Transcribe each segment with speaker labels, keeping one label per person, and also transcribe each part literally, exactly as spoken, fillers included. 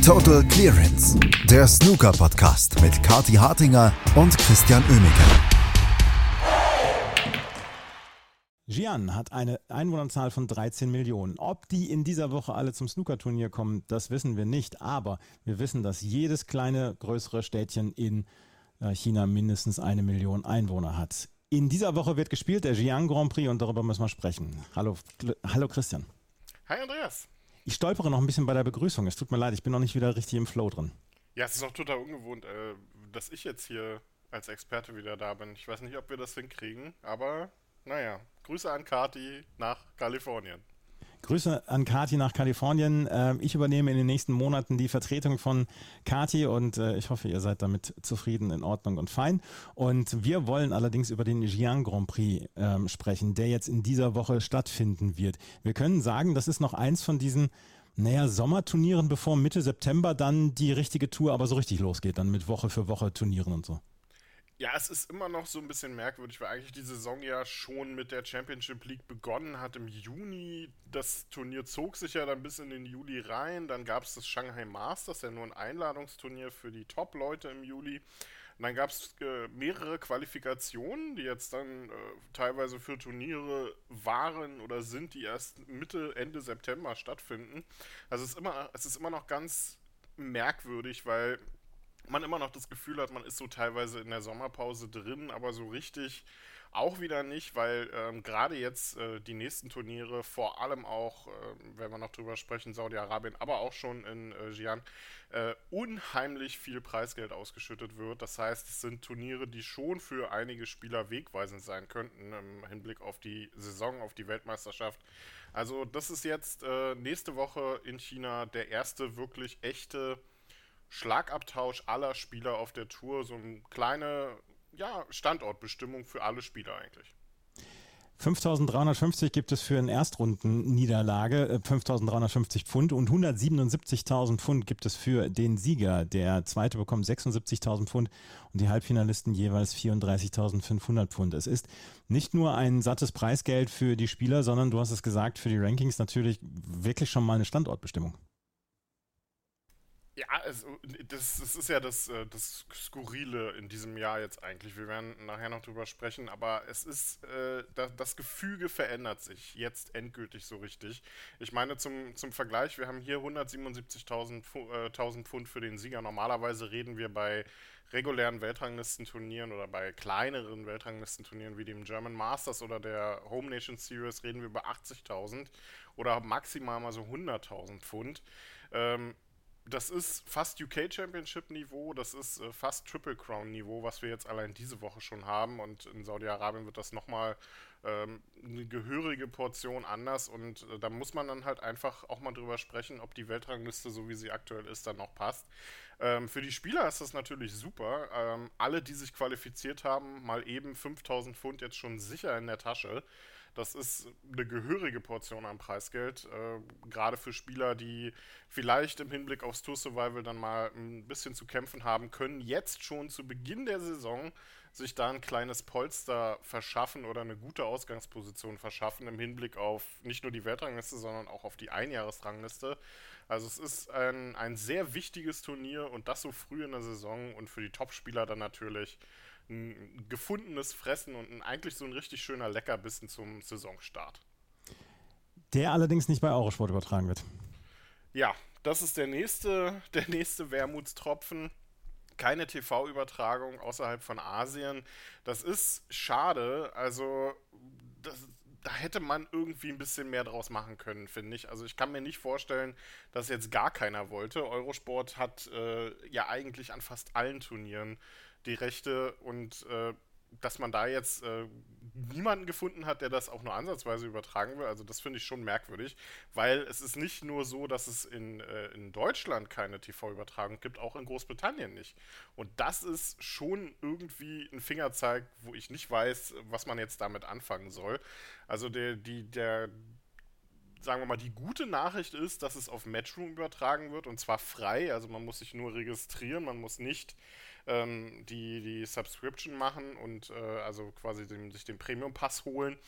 Speaker 1: Total Clearance, der Snooker-Podcast mit Kathi Hartinger und Christian Oemeke.
Speaker 2: Xi'an hat eine Einwohnerzahl von dreizehn Millionen. Ob die in dieser Woche alle zum Snookerturnier kommen, das wissen wir nicht. Aber wir wissen, dass jedes kleine, größere Städtchen in China mindestens eine Million Einwohner hat. In dieser Woche wird gespielt, der Xi'an Grand Prix, und darüber müssen wir sprechen. Hallo, hallo Christian.
Speaker 3: Hi Andreas.
Speaker 2: Ich stolpere noch ein bisschen bei der Begrüßung. Es tut mir leid, ich bin noch nicht wieder richtig im Flow drin.
Speaker 3: Ja, es ist auch total ungewohnt, äh, dass ich jetzt hier als Experte wieder da bin. Ich weiß nicht, ob wir das hinkriegen, aber naja, Grüße an Kathi nach Kalifornien.
Speaker 2: Grüße an Kathi nach Kalifornien. Ich übernehme in den nächsten Monaten die Vertretung von Kathi und ich hoffe, ihr seid damit zufrieden, in Ordnung und fein. Und wir wollen allerdings über den Xi'an Grand Prix ähm, sprechen, der jetzt in dieser Woche stattfinden wird. Wir können sagen, das ist noch eins von diesen, naja, Sommerturnieren, bevor Mitte September dann die richtige Tour aber so richtig losgeht, dann mit Woche für Woche Turnieren und so.
Speaker 3: Ja, es ist immer noch so ein bisschen merkwürdig, weil eigentlich die Saison ja schon mit der Championship League begonnen hat im Juni. Das Turnier zog sich ja dann bis in den Juli rein. Dann gab es das Shanghai Masters, ja nur ein Einladungsturnier für die Top-Leute im Juli. Und dann gab es äh, mehrere Qualifikationen, die jetzt dann äh, teilweise für Turniere waren oder sind, die erst Mitte, Ende September stattfinden. Also es ist immer, es ist immer noch ganz merkwürdig, weil man immer noch das Gefühl hat, man ist so teilweise in der Sommerpause drin, aber so richtig auch wieder nicht, weil ähm, gerade jetzt äh, die nächsten Turniere, vor allem auch, äh, wenn wir noch drüber sprechen, Saudi-Arabien, aber auch schon in äh, Xi'an, äh, unheimlich viel Preisgeld ausgeschüttet wird. Das heißt, es sind Turniere, die schon für einige Spieler wegweisend sein könnten im Hinblick auf die Saison, auf die Weltmeisterschaft. Also das ist jetzt äh, nächste Woche in China der erste wirklich echte Schlagabtausch aller Spieler auf der Tour, so eine kleine ja, Standortbestimmung für alle Spieler eigentlich.
Speaker 2: fünftausenddreihundertfünfzig gibt es für eine Erstrundenniederlage, fünftausenddreihundertfünfzig Pfund, und hundertsiebenundsiebzigtausend Pfund gibt es für den Sieger. Der Zweite bekommt sechsundsiebzigtausend Pfund und die Halbfinalisten jeweils vierunddreißigtausendfünfhundert Pfund. Es ist nicht nur ein sattes Preisgeld für die Spieler, sondern, du hast es gesagt, für die Rankings natürlich wirklich schon mal eine Standortbestimmung.
Speaker 3: Ja, also das, das ist ja das, das Skurrile in diesem Jahr jetzt eigentlich. Wir werden nachher noch drüber sprechen, aber es ist, äh, das, das Gefüge verändert sich jetzt endgültig so richtig. Ich meine, zum, zum Vergleich, wir haben hier hundertsiebenundsiebzigtausend Pfund für den Sieger. Normalerweise reden wir bei regulären Weltranglistenturnieren oder bei kleineren Weltranglistenturnieren wie dem German Masters oder der Home Nation Series reden wir über achtzigtausend oder maximal mal so hunderttausend Pfund. Ähm, Das ist fast U K Championship Niveau, das ist äh, fast Triple Crown Niveau, was wir jetzt allein diese Woche schon haben, und in Saudi-Arabien wird das nochmal ähm, eine gehörige Portion anders, und äh, da muss man dann halt einfach auch mal drüber sprechen, ob die Weltrangliste, so wie sie aktuell ist, dann noch passt. Ähm, für die Spieler ist das natürlich super. Ähm, alle, die sich qualifiziert haben, mal eben fünftausend Pfund jetzt schon sicher in der Tasche. Das ist eine gehörige Portion an Preisgeld, äh, gerade für Spieler, die vielleicht im Hinblick aufs Tour Survival dann mal ein bisschen zu kämpfen haben, können jetzt schon zu Beginn der Saison sich da ein kleines Polster verschaffen oder eine gute Ausgangsposition verschaffen im Hinblick auf nicht nur die Weltrangliste, sondern auch auf die Einjahresrangliste. Also es ist ein, ein sehr wichtiges Turnier, und das so früh in der Saison, und für die Topspieler dann natürlich ein gefundenes Fressen und ein, eigentlich so ein richtig schöner Leckerbissen zum Saisonstart.
Speaker 2: Der allerdings nicht bei Eurosport übertragen wird.
Speaker 3: Ja, das ist der nächste, der nächste Wermutstropfen. Keine T V-Übertragung außerhalb von Asien. Das ist schade. Also das, da hätte man irgendwie ein bisschen mehr draus machen können, finde ich. Also ich kann mir nicht vorstellen, dass jetzt gar keiner wollte. Eurosport hat äh, ja eigentlich an fast allen Turnieren die Rechte, und äh, dass man da jetzt äh, niemanden gefunden hat, der das auch nur ansatzweise übertragen will, also das finde ich schon merkwürdig, weil es ist nicht nur so, dass es in, äh, in Deutschland keine T V-Übertragung gibt, auch in Großbritannien nicht. Und das ist schon irgendwie ein Fingerzeig, wo ich nicht weiß, was man jetzt damit anfangen soll. Also der, die, der sagen wir mal, die gute Nachricht ist, dass es auf Matchroom übertragen wird, und zwar frei, also man muss sich nur registrieren, man muss nicht ähm, die, die Subscription machen und äh, also quasi den, sich den Premium-Pass holen.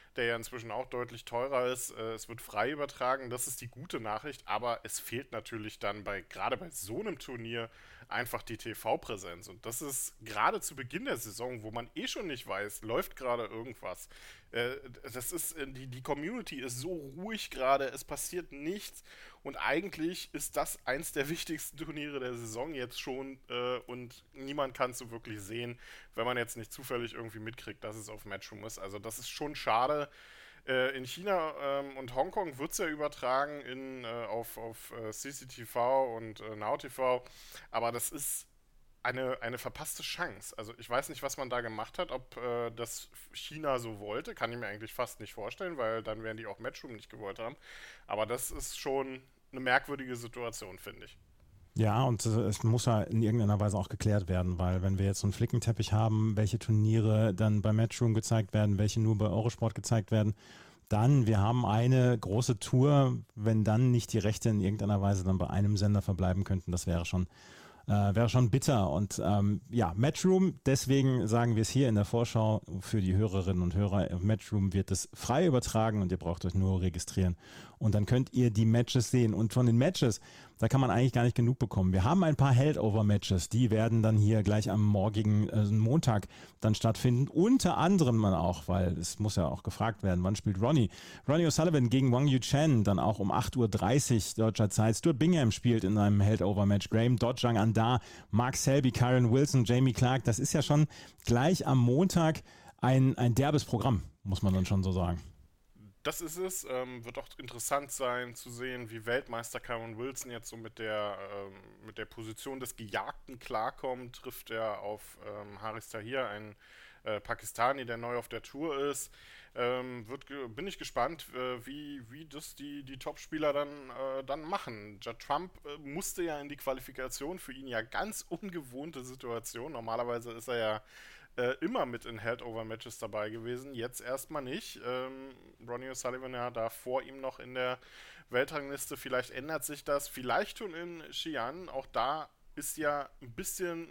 Speaker 3: der ja inzwischen auch deutlich teurer ist. Äh, es wird frei übertragen, das ist die gute Nachricht, aber es fehlt natürlich dann bei gerade bei so einem Turnier einfach die T V-Präsenz. Und das ist gerade zu Beginn der Saison, wo man eh schon nicht weiß, läuft gerade irgendwas. Äh, das ist, die, die Community ist so ruhig gerade, es passiert nichts. Und eigentlich ist das eins der wichtigsten Turniere der Saison jetzt schon äh, und niemand kann es so wirklich sehen, wenn man jetzt nicht zufällig irgendwie mitkriegt, dass es auf Matchroom ist. Also das ist schon schade. Äh, in China ähm, und Hongkong wird es ja übertragen in, äh, auf, auf äh, C C T V und äh, Now T V, aber das ist eine, eine verpasste Chance. Also ich weiß nicht, was man da gemacht hat, ob äh, das China so wollte, kann ich mir eigentlich fast nicht vorstellen, weil dann werden die auch Matchroom nicht gewollt haben. Aber das ist schon eine merkwürdige Situation, finde ich.
Speaker 2: Ja, und äh, es muss ja in irgendeiner Weise auch geklärt werden, weil wenn wir jetzt so einen Flickenteppich haben, welche Turniere dann bei Matchroom gezeigt werden, welche nur bei Eurosport gezeigt werden, dann, wir haben eine große Tour, wenn dann nicht die Rechte in irgendeiner Weise dann bei einem Sender verbleiben könnten, das wäre schon Äh, wäre schon bitter. Und ähm, ja, Matchroom, deswegen sagen wir es hier in der Vorschau für die Hörerinnen und Hörer, Matchroom wird es frei übertragen und ihr braucht euch nur registrieren. Und dann könnt ihr die Matches sehen. Und von den Matches, da kann man eigentlich gar nicht genug bekommen. Wir haben ein paar Held-Over-Matches, die werden dann hier gleich am morgigen äh, Montag dann stattfinden. Unter anderem man auch, weil es muss ja auch gefragt werden, wann spielt Ronnie? Ronnie O'Sullivan gegen Wang Yuchen, dann auch um acht Uhr dreißig deutscher Zeit. Stuart Bingham spielt in einem Held-Over-Match. Graham Dodjang an da, Mark Selby, Kyron Wilson, Jamie Clark. Das ist ja schon gleich am Montag ein, ein derbes Programm, muss man dann schon so sagen.
Speaker 3: Das ist es. Ähm, wird auch interessant sein zu sehen, wie Weltmeister Kyron Wilson jetzt so mit der, ähm, mit der Position des Gejagten klarkommt. Trifft er auf ähm, Haris Tahir, einen äh, Pakistani, der neu auf der Tour ist. Ähm, wird, bin ich gespannt, äh, wie, wie das die, die Top-Spieler dann, äh, dann machen. Judd Trump äh, musste ja in die Qualifikation, für ihn ja ganz ungewohnte Situation. Normalerweise ist er ja äh, immer mit in Held-Over-Matches dabei gewesen, jetzt erstmal nicht. Ähm, Ronnie O'Sullivan ja da vor ihm noch in der Weltrangliste, vielleicht ändert sich das, vielleicht schon in Xi'an, auch da ist ja ein bisschen,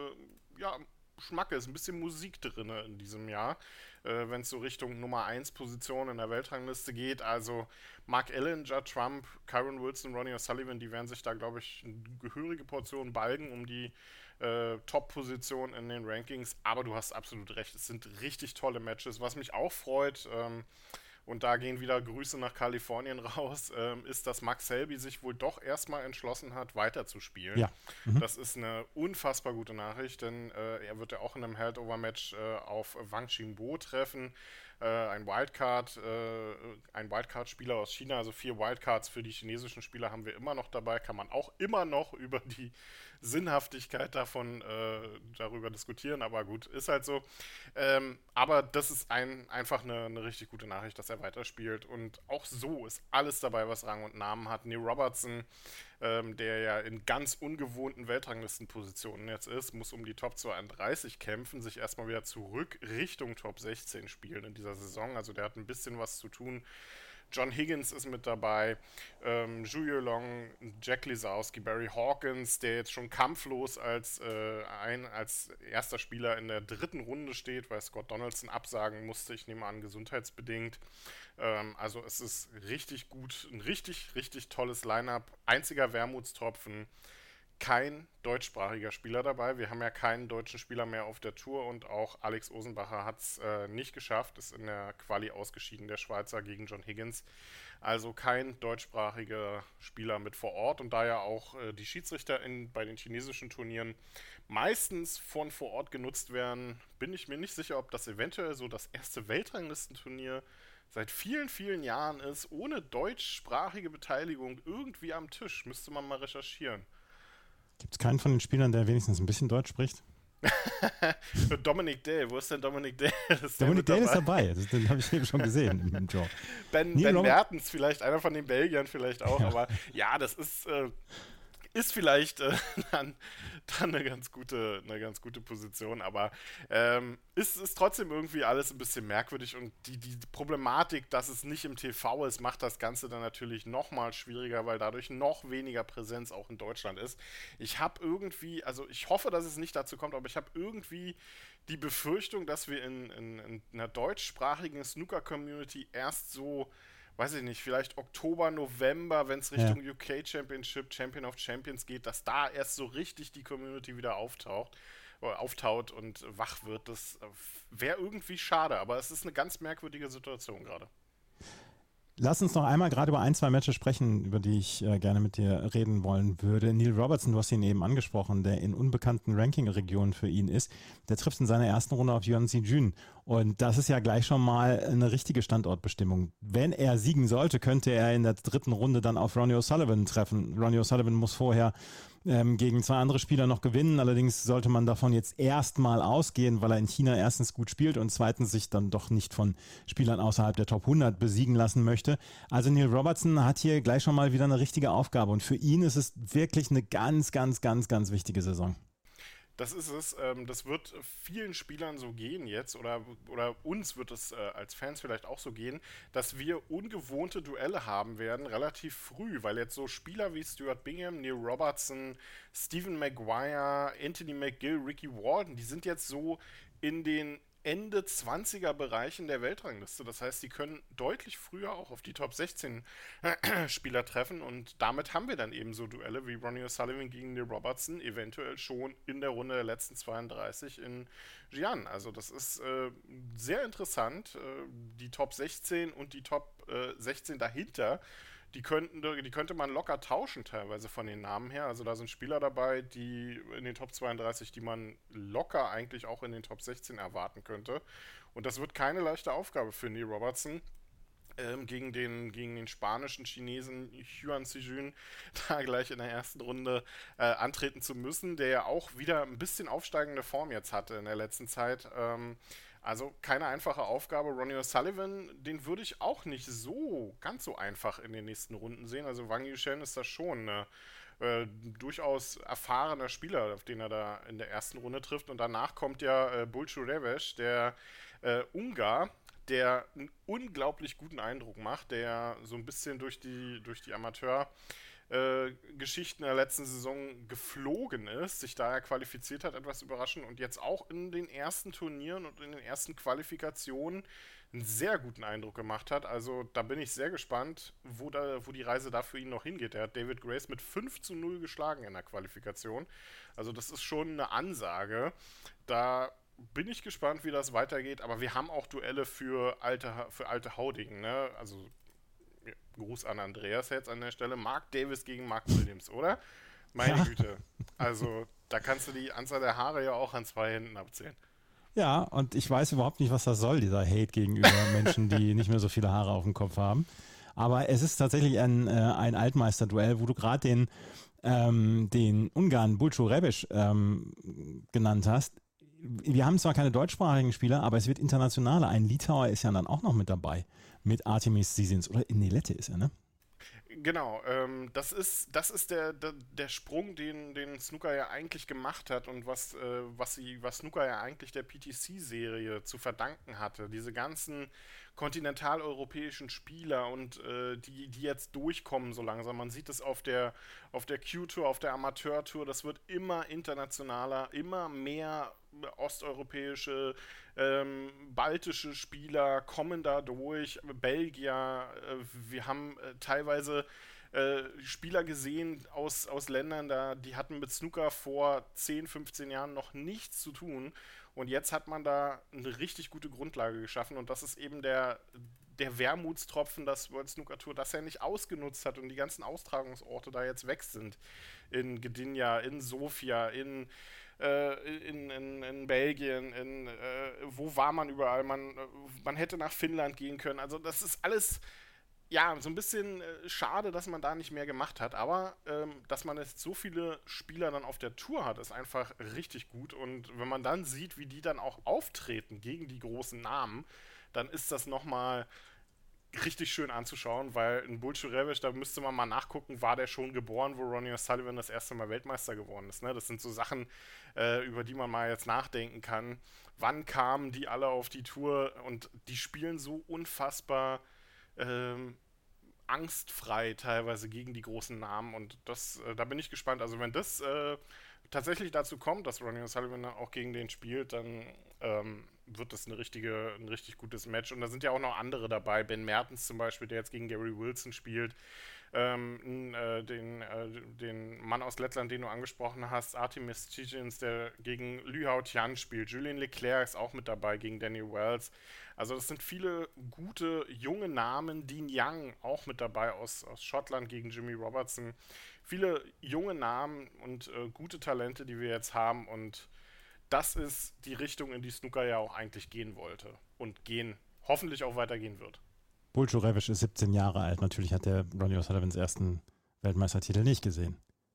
Speaker 3: äh, ja, Schmackes, ein bisschen Musik drin in diesem Jahr, äh, wenn es so Richtung Nummer eins Position in der Weltrangliste geht. Also Mark Allen, Judd Trump, Kyron Wilson, Ronnie O'Sullivan, die werden sich da, glaube ich, eine gehörige Portion balgen um die äh, Top-Position in den Rankings. Aber du hast absolut recht, es sind richtig tolle Matches. Was mich auch freut, ähm, und da gehen wieder Grüße nach Kalifornien raus, ähm, ist, dass Max Selby sich wohl doch erstmal entschlossen hat, weiterzuspielen.
Speaker 2: Ja. Mhm.
Speaker 3: Das ist eine unfassbar gute Nachricht, denn äh, er wird ja auch in einem Held-Over-Match äh, auf Wang Qingbo treffen. Äh, ein Wildcard, äh, ein Wildcard-Spieler aus China, also vier Wildcards für die chinesischen Spieler haben wir immer noch dabei, kann man auch immer noch über die Sinnhaftigkeit davon äh, darüber diskutieren, aber gut, ist halt so. Ähm, aber das ist ein, einfach eine, eine richtig gute Nachricht, dass er weiterspielt und auch so ist alles dabei, was Rang und Namen hat. Neil Robertson, ähm, der ja in ganz ungewohnten Weltranglistenpositionen jetzt ist, muss um die Top zweiunddreißig kämpfen, sich erstmal wieder zurück Richtung Top sechzehn spielen in dieser Saison, also der hat ein bisschen was zu tun. John Higgins ist mit dabei, ähm, Zhu Yulong, Jack Lisowski, Barry Hawkins, der jetzt schon kampflos als, äh, ein, als erster Spieler in der dritten Runde steht, weil Scott Donaldson absagen musste, ich nehme an, gesundheitsbedingt. Ähm, also es ist richtig gut, ein richtig, richtig tolles Line-Up. Einziger Wermutstropfen, kein deutschsprachiger Spieler dabei. Wir haben ja keinen deutschen Spieler mehr auf der Tour und auch Alex Osenbacher hat es äh, nicht geschafft, ist in der Quali ausgeschieden, der Schweizer gegen John Higgins. Also kein deutschsprachiger Spieler mit vor Ort und da ja auch äh, die Schiedsrichter in, bei den chinesischen Turnieren meistens von vor Ort genutzt werden, bin ich mir nicht sicher, ob das eventuell so das erste Weltranglistenturnier seit vielen, vielen Jahren ist, ohne deutschsprachige Beteiligung irgendwie am Tisch. Müsste man mal recherchieren.
Speaker 2: Gibt es keinen von den Spielern, der wenigstens ein bisschen Deutsch spricht?
Speaker 3: Dominic Dale, wo ist denn Dominic Dale? Ist
Speaker 2: Dominic Dale ist dabei, das, den habe ich eben schon gesehen im Draw.
Speaker 3: Ben, ben Mertens vielleicht, einer von den Belgiern vielleicht auch,
Speaker 2: ja.
Speaker 3: aber ja, das ist, äh, ist vielleicht äh, dann, dann eine ganz gute, eine ganz gute Position, aber ähm, ist, ist trotzdem irgendwie alles ein bisschen merkwürdig und die, die Problematik, dass es nicht im T V ist, macht das Ganze dann natürlich nochmal schwieriger, weil dadurch noch weniger Präsenz auch in Deutschland ist. Ich habe irgendwie, also ich hoffe, dass es nicht dazu kommt, aber ich habe irgendwie die Befürchtung, dass wir in, in, in einer deutschsprachigen Snooker-Community erst so, weiß ich nicht, vielleicht Oktober, November, wenn es Richtung
Speaker 2: Ja.
Speaker 3: U K Championship, Champion of Champions geht, dass da erst so richtig die Community wieder auftaucht, oder auftaut und wach wird. Das wäre irgendwie schade, aber es ist eine ganz merkwürdige Situation gerade.
Speaker 2: Lass uns noch einmal gerade über ein, zwei Matches sprechen, über die ich äh, gerne mit dir reden wollen würde. Neil Robertson, du hast ihn eben angesprochen, der in unbekannten Ranking-Regionen für ihn ist, der trifft in seiner ersten Runde auf Yuan Sijun. Und das ist ja gleich schon mal eine richtige Standortbestimmung. Wenn er siegen sollte, könnte er in der dritten Runde dann auf Ronnie O'Sullivan treffen. Ronnie O'Sullivan muss vorher ähm, gegen zwei andere Spieler noch gewinnen. Allerdings sollte man davon jetzt erstmal ausgehen, weil er in China erstens gut spielt und zweitens sich dann doch nicht von Spielern außerhalb der Top hundert besiegen lassen möchte. Also Neil Robertson hat hier gleich schon mal wieder eine richtige Aufgabe und für ihn ist es wirklich eine ganz, ganz, ganz, ganz wichtige Saison.
Speaker 3: Das ist es. Ähm, das wird vielen Spielern so gehen jetzt oder, oder uns wird es äh, als Fans vielleicht auch so gehen, dass wir ungewohnte Duelle haben werden, relativ früh, weil jetzt so Spieler wie Stuart Bingham, Neil Robertson, Stephen Maguire, Anthony McGill, Ricky Walden, die sind jetzt so in den Ende zwanziger Bereichen der Weltrangliste. Das heißt, die können deutlich früher auch auf die Top sechzehn Spieler treffen und damit haben wir dann eben so Duelle wie Ronnie O'Sullivan gegen Neil Robertson, eventuell schon in der Runde der letzten zweiunddreißig in Xi'an. Also das ist äh, sehr interessant. Äh, die Top sechzehn und die Top äh, sechzehn dahinter, die, könnten, die könnte man locker tauschen teilweise von den Namen her. Also da sind Spieler dabei, die in den Top zweiunddreißig, die man locker eigentlich auch in den Top sechzehn erwarten könnte. Und das wird keine leichte Aufgabe für Neil Robertson. Ähm, gegen, den, gegen den spanischen Chinesen Yuan Sijun da gleich in der ersten Runde äh, antreten zu müssen, der ja auch wieder ein bisschen aufsteigende Form jetzt hatte in der letzten Zeit. Ähm, also keine einfache Aufgabe. Ronnie O'Sullivan, den würde ich auch nicht so ganz so einfach in den nächsten Runden sehen. Also Wang Yushen ist da schon eine äh, durchaus erfahrener Spieler, auf den er da in der ersten Runde trifft. Und danach kommt ja äh, Bulcu Reves, der äh, Ungar, der einen unglaublich guten Eindruck macht, der so ein bisschen durch die, durch die Amateur- äh, Geschichten der letzten Saison geflogen ist, sich daher qualifiziert hat, etwas überraschend und jetzt auch in den ersten Turnieren und in den ersten Qualifikationen einen sehr guten Eindruck gemacht hat. Also da bin ich sehr gespannt, wo, da, wo die Reise da für ihn noch hingeht. Er hat David Grace mit fünf zu null geschlagen in der Qualifikation. Also das ist schon eine Ansage. Da bin ich gespannt, wie das weitergeht, aber wir haben auch Duelle für alte, für alte Haudingen, ne? Also Gruß an Andreas jetzt an der Stelle. Mark Davis gegen Mark Williams, oder? Meine
Speaker 2: Ja.
Speaker 3: Güte. Also, da kannst du die Anzahl der Haare ja auch an zwei Händen abzählen.
Speaker 2: Ja, und ich weiß überhaupt nicht, was das soll, dieser Hate gegenüber Menschen, die nicht mehr so viele Haare auf dem Kopf haben. Aber es ist tatsächlich ein, äh, ein Altmeister-Duell, wo du gerade den, ähm, den Ungarn Bulcu Reves ähm, genannt hast. Wir haben zwar keine deutschsprachigen Spieler, aber es wird internationaler. Ein Litauer ist ja dann auch noch mit dabei. Mit Artemis Sisins. Oder in Nilette ist er, ne?
Speaker 3: Genau, ähm, das ist, das ist der, der, der Sprung, den, den Snooker ja eigentlich gemacht hat und was, äh, was, sie, was Snooker ja eigentlich der P T C-Serie zu verdanken hatte. Diese ganzen kontinentaleuropäischen Spieler und äh, die, die jetzt durchkommen so langsam. Man sieht es auf der, auf der Q-Tour, auf der Amateur-Tour, das wird immer internationaler, immer mehr osteuropäische, ähm, baltische Spieler kommen da durch, Belgier, äh, wir haben äh, teilweise äh, Spieler gesehen aus, aus Ländern, da, die hatten mit Snooker vor zehn, fünfzehn Jahren noch nichts zu tun und jetzt hat man da eine richtig gute Grundlage geschaffen und das ist eben der, der Wermutstropfen, dass World Snooker Tour das ja nicht ausgenutzt hat und die ganzen Austragungsorte da jetzt weg sind. In Gdynia, in Sofia, in In, in, in Belgien, in, äh, wo war man überall? Man, man hätte nach Finnland gehen können. Also das ist alles, ja, so ein bisschen äh, schade, dass man da nicht mehr gemacht hat. Aber ähm, dass man jetzt so viele Spieler dann auf der Tour hat, ist einfach richtig gut. Und wenn man dann sieht, wie die dann auch auftreten gegen die großen Namen, dann ist das nochmal richtig schön anzuschauen, weil ein Bulchurevic, da müsste man mal nachgucken, war der schon geboren, wo Ronnie O'Sullivan das erste Mal Weltmeister geworden ist. Ne? Das sind so Sachen, äh, über die man mal jetzt nachdenken kann. Wann kamen die alle auf die Tour und die spielen so unfassbar ähm, angstfrei teilweise gegen die großen Namen und das, äh, da bin ich gespannt. Also wenn das äh, tatsächlich dazu kommt, dass Ronnie O'Sullivan auch gegen den spielt, dann ähm, wird das eine richtige, ein richtig gutes Match. Und da sind ja auch noch andere dabei. Ben Mertens zum Beispiel, der jetzt gegen Gary Wilson spielt. Ähm, äh, den, äh, den Mann aus Lettland, den du angesprochen hast, Artemis Cicins, der gegen Lü Hao Tian spielt. Julien Leclerc ist auch mit dabei gegen Danny Wells. Also das sind viele gute, junge Namen. Dean Young auch mit dabei aus, aus Schottland gegen Jimmy Robertson. Viele junge Namen und äh, gute Talente, die wir jetzt haben. Und das ist die Richtung, in die Snooker ja auch eigentlich gehen wollte. Und gehen, hoffentlich auch weitergehen wird.
Speaker 2: Bulchurevic ist siebzehn Jahre alt. Natürlich hat der Ronnie O'Sullivans ersten Weltmeistertitel nicht gesehen.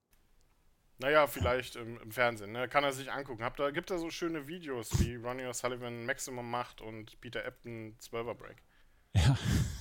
Speaker 3: Naja, vielleicht im, im Fernsehen, ne? Kann er sich angucken. Habt da, gibt da so schöne Videos, wie Ronnie O'Sullivan Maximum macht und Peter Ebdon zwölfer Break.
Speaker 2: Ja.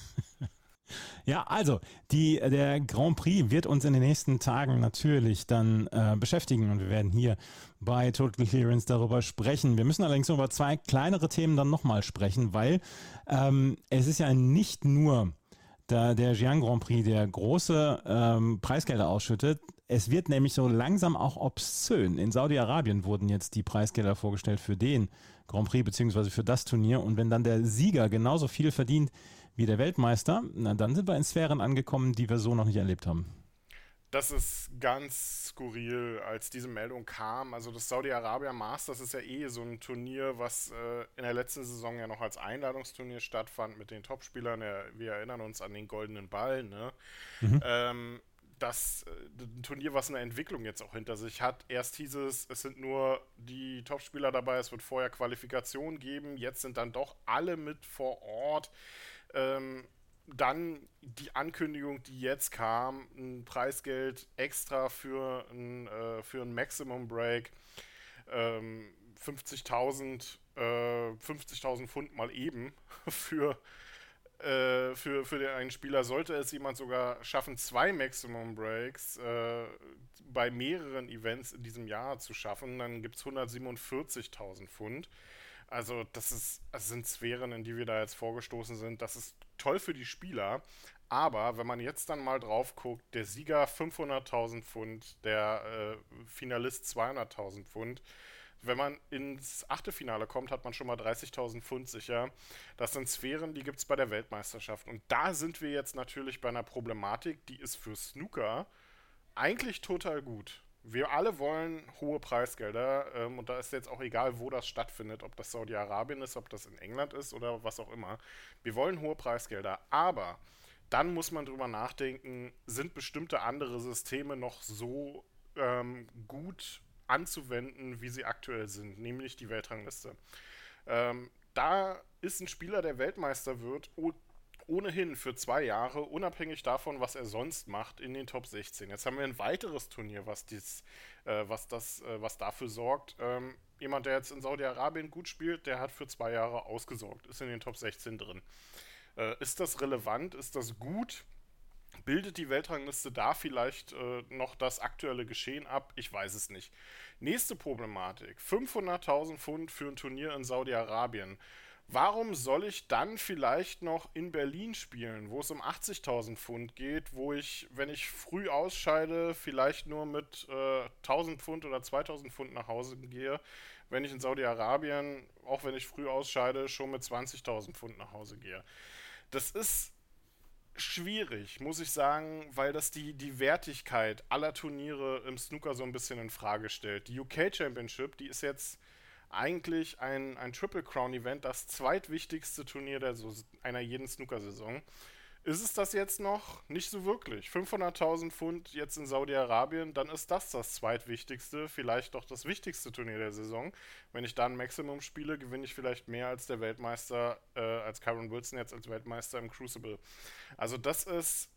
Speaker 2: Ja, also die, der Grand Prix wird uns in den nächsten Tagen natürlich dann äh, beschäftigen und wir werden hier bei Total Clearance darüber sprechen. Wir müssen allerdings über zwei kleinere Themen dann nochmal sprechen, weil ähm, es ist ja nicht nur der, der Xi'an Grand Prix, der große ähm, Preisgelder ausschüttet. Es wird nämlich so langsam auch obszön. In Saudi-Arabien wurden jetzt die Preisgelder vorgestellt für den Grand Prix beziehungsweise für das Turnier und wenn dann der Sieger genauso viel verdient wie der Weltmeister, na, dann sind wir in Sphären angekommen, die wir so noch nicht erlebt haben.
Speaker 3: Das ist ganz skurril, als diese Meldung kam. Also das Saudi-Arabia Masters ist ja eh so ein Turnier, was äh, in der letzten Saison ja noch als Einladungsturnier stattfand mit den Topspielern. Ja, wir erinnern uns an den goldenen Ball. Ne? Mhm. Ähm, das äh, ein Turnier, was eine Entwicklung jetzt auch hinter sich hat. Erst hieß es, es sind nur die Topspieler dabei, es wird vorher Qualifikation geben. Jetzt sind dann doch alle mit vor Ort. Ähm, dann die Ankündigung, die jetzt kam, ein Preisgeld extra für ein, äh, für ein Maximum Break, ähm, fünfzigtausend äh, fünfzigtausend Pfund mal eben für, äh, für, für den einen Spieler. Sollte es jemand sogar schaffen, zwei Maximum Breaks äh, bei mehreren Events in diesem Jahr zu schaffen, dann gibt es hundertsiebenundvierzigtausend Pfund. Also das ist, das sind Sphären, in die wir da jetzt vorgestoßen sind. Das ist toll für die Spieler. Aber wenn man jetzt dann mal drauf guckt, der Sieger fünfhunderttausend Pfund, der äh, Finalist zweihunderttausend Pfund. Wenn man ins Achtelfinale kommt, hat man schon mal dreißigtausend Pfund sicher. Das sind Sphären, die gibt es bei der Weltmeisterschaft. Und da sind wir jetzt natürlich bei einer Problematik, die ist für Snooker eigentlich total gut. Wir alle wollen hohe Preisgelder ähm, und da ist jetzt auch egal, wo das stattfindet, ob das Saudi-Arabien ist, ob das in England ist oder was auch immer. Wir wollen hohe Preisgelder, aber dann muss man drüber nachdenken, sind bestimmte andere Systeme noch so ähm, gut anzuwenden, wie sie aktuell sind, nämlich die Weltrangliste. Ähm, da ist ein Spieler, der Weltmeister wird, ohnehin für zwei Jahre, unabhängig davon, was er sonst macht, in den Top sechzehn. Jetzt haben wir ein weiteres Turnier, was, dies, äh, was, das, äh, was dafür sorgt. Ähm, jemand, der jetzt in Saudi-Arabien gut spielt, der hat für zwei Jahre ausgesorgt, ist in den Top sechzehn drin. Äh, ist das relevant? Ist das gut? Bildet die Weltrangliste da vielleicht äh, noch das aktuelle Geschehen ab? Ich weiß es nicht. Nächste Problematik. fünfhunderttausend Pfund für ein Turnier in Saudi-Arabien. Warum soll ich dann vielleicht noch in Berlin spielen, wo es um achtzigtausend Pfund geht, wo ich, wenn ich früh ausscheide, vielleicht nur mit äh, tausend Pfund oder zweitausend Pfund nach Hause gehe, wenn ich in Saudi-Arabien, auch wenn ich früh ausscheide, schon mit zwanzigtausend Pfund nach Hause gehe. Das ist schwierig, muss ich sagen, weil das die, die Wertigkeit aller Turniere im Snooker so ein bisschen in Frage stellt. Die U K Championship, die ist jetzt eigentlich ein, ein Triple Crown Event, das zweitwichtigste Turnier der, so, einer jeden Snooker-Saison. Ist es das jetzt noch? Nicht so wirklich. fünfhunderttausend Pfund jetzt in Saudi-Arabien, dann ist das das zweitwichtigste, vielleicht doch das wichtigste Turnier der Saison. Wenn ich da ein Maximum spiele, gewinne ich vielleicht mehr als der Weltmeister, äh, als Kyron Wilson jetzt als Weltmeister im Crucible. Also das ist,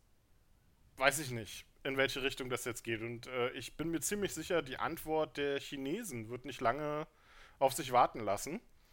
Speaker 3: weiß ich nicht, in welche Richtung das jetzt geht. Und äh, ich bin mir ziemlich sicher, die Antwort der Chinesen wird nicht lange auf sich warten lassen.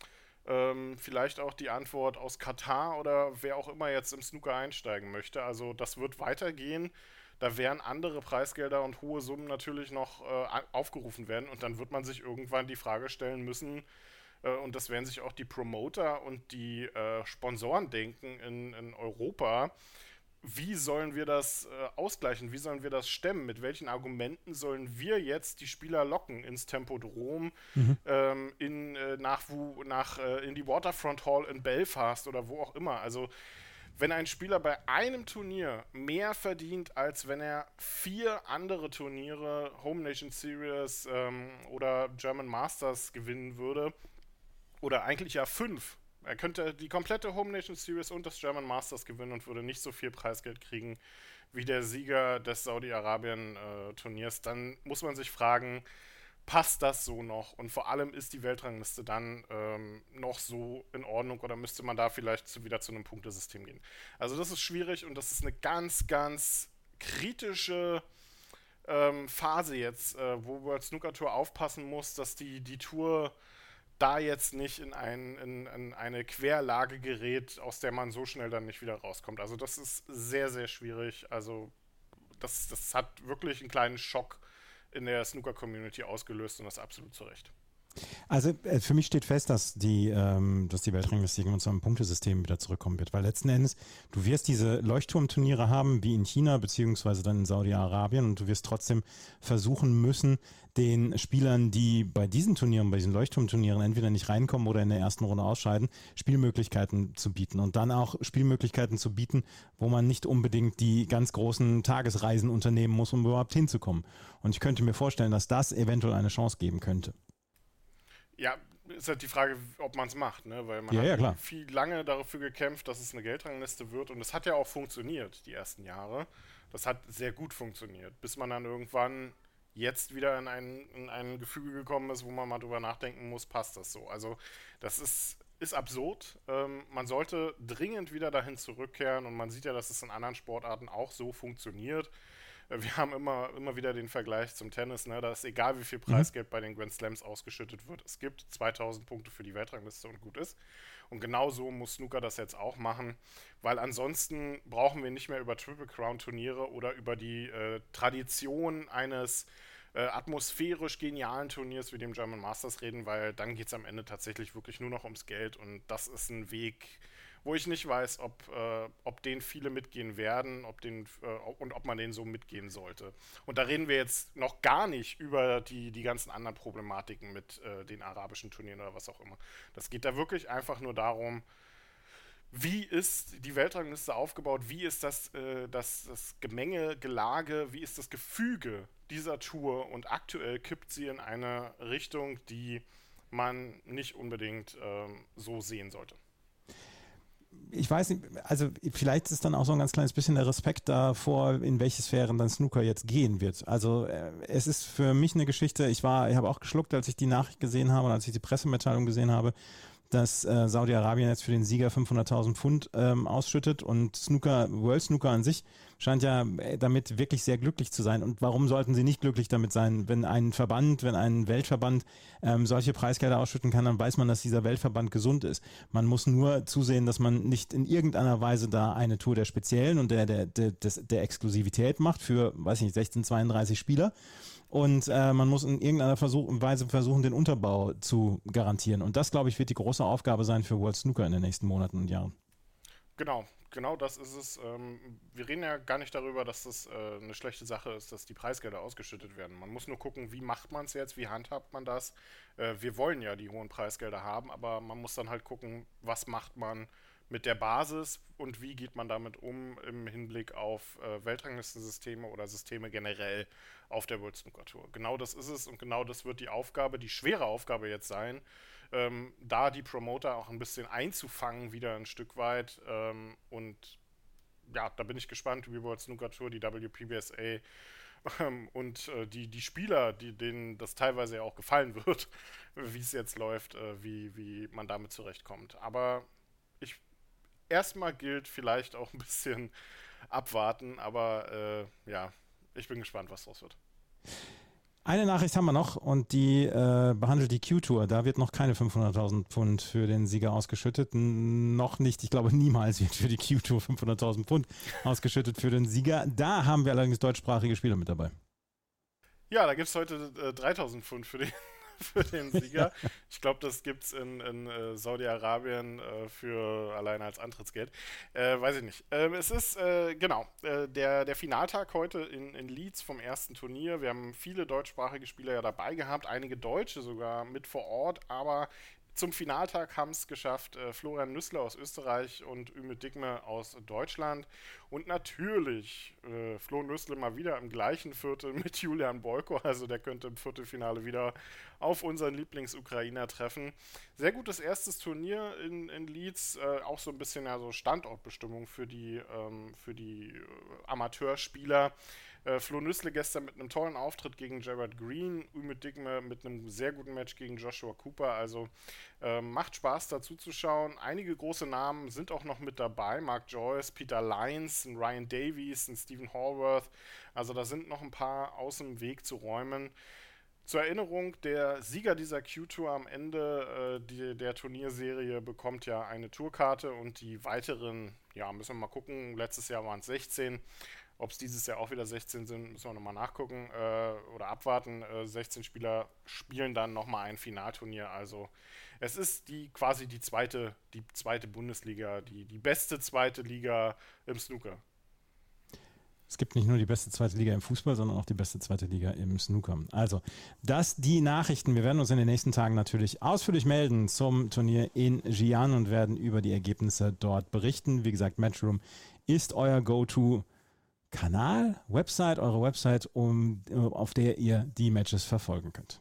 Speaker 3: Ähm, vielleicht auch die Antwort aus Katar oder wer auch immer jetzt im Snooker einsteigen möchte. Also das wird weitergehen. Da werden andere Preisgelder und hohe Summen natürlich noch äh, aufgerufen werden und dann wird man sich irgendwann die Frage stellen müssen, äh, und das werden sich auch die Promoter und die äh, Sponsoren denken in, in Europa, wie sollen wir das äh, ausgleichen, wie sollen wir das stemmen, mit welchen Argumenten sollen wir jetzt die Spieler locken ins Tempodrom,
Speaker 2: Mhm.
Speaker 3: ähm, in, äh, nach, wo, nach, äh, in die Waterfront Hall in Belfast oder wo auch immer. Also wenn ein Spieler bei einem Turnier mehr verdient, als wenn er vier andere Turniere, Home Nation Series ähm, oder German Masters gewinnen würde, oder eigentlich ja fünf. Er könnte die komplette Home Nation Series und das German Masters gewinnen und würde nicht so viel Preisgeld kriegen wie der Sieger des Saudi-Arabien-Turniers. Dann muss man sich fragen, passt das so noch? Und vor allem ist die Weltrangliste dann ähm, noch so in Ordnung oder müsste man da vielleicht zu, wieder zu einem Punktesystem gehen? Also das ist schwierig und das ist eine ganz, ganz kritische ähm, Phase jetzt, äh, wo World Snooker Tour aufpassen muss, dass die, die Tour da jetzt nicht in, ein, in, in eine Querlage gerät, aus der man so schnell dann nicht wieder rauskommt. Also das ist sehr, sehr schwierig. Also das, das hat wirklich einen kleinen Schock in der Snooker-Community ausgelöst und das absolut zu Recht.
Speaker 2: Also äh, für mich steht fest, dass die, ähm, dass die Weltrangliste irgendwann zu einem Punktesystem wieder zurückkommen wird, weil letzten Endes, du wirst diese Leuchtturmturniere haben, wie in China, beziehungsweise dann in Saudi-Arabien, und du wirst trotzdem versuchen müssen, den Spielern, die bei diesen Turnieren, bei diesen Leuchtturmturnieren entweder nicht reinkommen oder in der ersten Runde ausscheiden, Spielmöglichkeiten zu bieten und dann auch Spielmöglichkeiten zu bieten, wo man nicht unbedingt die ganz großen Tagesreisen unternehmen muss, um überhaupt hinzukommen. Und ich könnte mir vorstellen, dass das eventuell eine Chance geben könnte.
Speaker 3: Ja, ist halt die Frage, ob man es macht, ne? Weil man
Speaker 2: Ja,
Speaker 3: hat
Speaker 2: ja, klar.
Speaker 3: viel lange dafür gekämpft, dass es eine Geldrangliste wird und es hat ja auch funktioniert, die ersten Jahre. Das hat sehr gut funktioniert, bis man dann irgendwann jetzt wieder in ein, in ein Gefüge gekommen ist, wo man mal drüber nachdenken muss, passt das so? Also das ist, ist absurd. Ähm, man sollte dringend wieder dahin zurückkehren und man sieht ja, dass es in anderen Sportarten auch so funktioniert. Wir haben immer, immer wieder den Vergleich zum Tennis, ne? Da ist egal, wie viel Preisgeld bei den Grand Slams ausgeschüttet wird. Es gibt zweitausend Punkte für die Weltrangliste und gut ist. Und genau so muss Snooker das jetzt auch machen, weil ansonsten brauchen wir nicht mehr über Triple Crown Turniere oder über die äh, Tradition eines äh, atmosphärisch genialen Turniers wie dem German Masters reden, weil dann geht es am Ende tatsächlich wirklich nur noch ums Geld und das ist ein Weg, wo ich nicht weiß, ob, äh, ob den viele mitgehen werden, ob den, äh, und ob man den so mitgehen sollte. Und da reden wir jetzt noch gar nicht über die, die ganzen anderen Problematiken mit äh, den arabischen Turnieren oder was auch immer. Das geht da wirklich einfach nur darum, wie ist die Weltrangliste aufgebaut, wie ist das, äh, das, das Gemenge, Gelage, wie ist das Gefüge dieser Tour und aktuell kippt sie in eine Richtung, die man nicht unbedingt ähm, so sehen sollte.
Speaker 2: Ich weiß nicht, also vielleicht ist dann auch so ein ganz kleines bisschen der Respekt davor, in welche Sphären dann Snooker jetzt gehen wird. Also äh, es ist für mich eine Geschichte, ich war, ich habe auch geschluckt, als ich die Nachricht gesehen habe und als ich die Pressemitteilung gesehen habe, dass äh, Saudi-Arabien jetzt für den Sieger fünfhunderttausend Pfund ähm, ausschüttet und Snooker, World Snooker an sich scheint ja äh, damit wirklich sehr glücklich zu sein. Und warum sollten sie nicht glücklich damit sein? Wenn ein Verband, wenn ein Weltverband ähm, solche Preisgelder ausschütten kann, dann weiß man, dass dieser Weltverband gesund ist. Man muss nur zusehen, dass man nicht in irgendeiner Weise da eine Tour der Speziellen und der, der, der, des, der Exklusivität macht für, weiß ich nicht, sechzehn, zweiunddreißig Spieler. Und äh, man muss in irgendeiner Versuch, Weise versuchen, den Unterbau zu garantieren. Und das, glaube ich, wird die große Aufgabe sein für World Snooker in den nächsten Monaten und Jahren.
Speaker 3: Genau, genau das ist es. Ähm, wir reden ja gar nicht darüber, dass das äh, eine schlechte Sache ist, dass die Preisgelder ausgeschüttet werden. Man muss nur gucken, wie macht man es jetzt, wie handhabt man das. Äh, wir wollen ja die hohen Preisgelder haben, aber man muss dann halt gucken, was macht man mit der Basis und wie geht man damit um im Hinblick auf äh, Weltranglistensysteme oder Systeme generell auf der World Snooker Tour. Genau das ist es und genau das wird die Aufgabe, die schwere Aufgabe jetzt sein, ähm, da die Promoter auch ein bisschen einzufangen, wieder ein Stück weit. Ähm, und ja, da bin ich gespannt, wie World Snooker Tour, die W P B S A ähm, und äh, die, die Spieler, die, denen das teilweise ja auch gefallen wird, wie es jetzt läuft, äh, wie, wie man damit zurechtkommt. Aber ich erstmal gilt vielleicht auch ein bisschen abwarten, aber äh, ja, ich bin gespannt, was draus wird.
Speaker 2: Eine Nachricht haben wir noch und die äh, behandelt die Q-Tour. Da wird noch keine fünfhunderttausend Pfund für den Sieger ausgeschüttet. N- noch nicht, ich glaube niemals wird für die Q-Tour fünfhunderttausend Pfund ausgeschüttet für den Sieger. Da haben wir allerdings deutschsprachige Spieler mit dabei.
Speaker 3: Ja, da gibt es heute äh, dreitausend Pfund für den, für den Sieger. Ich glaube, das gibt es in, in äh, Saudi-Arabien äh, für alleine als Antrittsgeld. Äh, weiß ich nicht. Ähm, es ist, äh, genau, äh, der, der Finaltag heute in, in Leeds vom ersten Turnier. Wir haben viele deutschsprachige Spieler ja dabei gehabt, einige Deutsche sogar mit vor Ort, aber zum Finaltag haben es geschafft äh, Florian Nüssler aus Österreich und Ümit Digme aus Deutschland. Und natürlich äh, Flo Nüssler mal wieder im gleichen Viertel mit Julian Boyko. Also der könnte im Viertelfinale wieder auf unseren Lieblings-Ukrainer treffen. Sehr gutes erstes Turnier in, in Leeds. Äh, auch so ein bisschen ja, so Standortbestimmung für die, ähm, für die äh, Amateurspieler. Äh, Flo Nüssle gestern mit einem tollen Auftritt gegen Gerard Green, Ümit Digme mit einem sehr guten Match gegen Joshua Cooper, also äh, macht Spaß dazu zu schauen. Einige große Namen sind auch noch mit dabei, Mark Joyce, Peter Lyons, ein Ryan Davies, ein Stephen Horwath, also da sind noch ein paar aus dem Weg zu räumen. Zur Erinnerung, der Sieger dieser Q-Tour am Ende äh, die, der Turnierserie bekommt ja eine Tourkarte und die weiteren, ja, müssen wir mal gucken, letztes Jahr waren es sechzehn, ob es dieses Jahr auch wieder sechzehn sind, müssen wir nochmal nachgucken äh, oder abwarten. Äh, sechzehn Spieler spielen dann nochmal ein Finalturnier. Also es ist die quasi die zweite, die zweite Bundesliga, die, die beste zweite Liga im Snooker.
Speaker 2: Es gibt nicht nur die beste zweite Liga im Fußball, sondern auch die beste zweite Liga im Snooker. Also, das die Nachrichten. Wir werden uns in den nächsten Tagen natürlich ausführlich melden zum Turnier in Xi'an und werden über die Ergebnisse dort berichten. Wie gesagt, Matchroom ist euer Go-To Kanal, Website, eure Website, um, auf der ihr die Matches verfolgen könnt.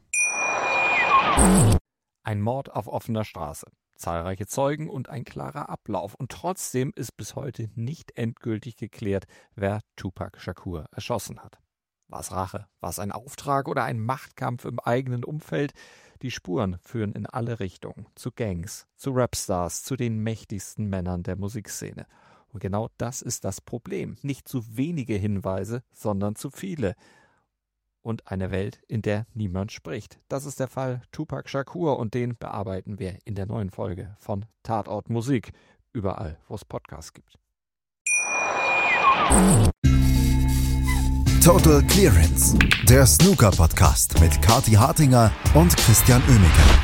Speaker 4: Ein Mord auf offener Straße, zahlreiche Zeugen und ein klarer Ablauf. Und trotzdem ist bis heute nicht endgültig geklärt, wer Tupac Shakur erschossen hat. War es Rache? War es ein Auftrag oder ein Machtkampf im eigenen Umfeld? Die Spuren führen in alle Richtungen, zu Gangs, zu Rapstars, zu den mächtigsten Männern der Musikszene. Und genau das ist das Problem. Nicht zu wenige Hinweise, sondern zu viele. Und eine Welt, in der niemand spricht. Das ist der Fall Tupac Shakur und den bearbeiten wir in der neuen Folge von Tatort Musik. Überall, wo es Podcasts gibt.
Speaker 1: Total Clearance, der Snooker-Podcast mit Kathi Hartinger und Christian Oemeke.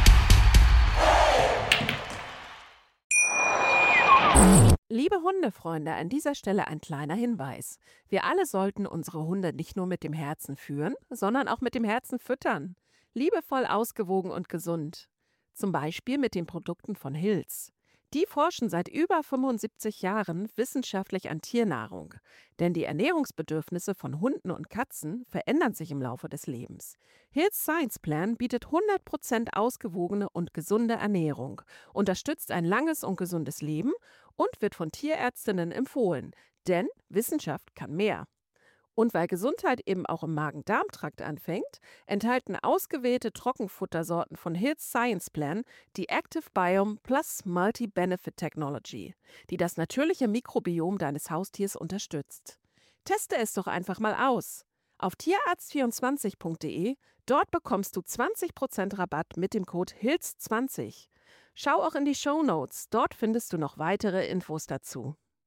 Speaker 5: Liebe Hundefreunde, an dieser Stelle ein kleiner Hinweis. Wir alle sollten unsere Hunde nicht nur mit dem Herzen führen, sondern auch mit dem Herzen füttern. Liebevoll, ausgewogen und gesund. Zum Beispiel mit den Produkten von Hills. Die forschen seit über fünfundsiebzig Jahren wissenschaftlich an Tiernahrung. Denn die Ernährungsbedürfnisse von Hunden und Katzen verändern sich im Laufe des Lebens. Hills Science Plan bietet hundert Prozent ausgewogene und gesunde Ernährung, unterstützt ein langes und gesundes Leben und wird von Tierärztinnen empfohlen. Denn Wissenschaft kann mehr. Und weil Gesundheit eben auch im Magen-Darm-Trakt anfängt, enthalten ausgewählte Trockenfuttersorten von Hills Science Plan die Active Biome Plus Multi-Benefit Technology, die das natürliche Mikrobiom deines Haustiers unterstützt. Teste es doch einfach mal aus. Auf tierarzt vierundzwanzig punkt de, dort bekommst du zwanzig Prozent Rabatt mit dem Code Hills zwanzig. Schau auch in die Shownotes, dort findest du noch weitere Infos dazu.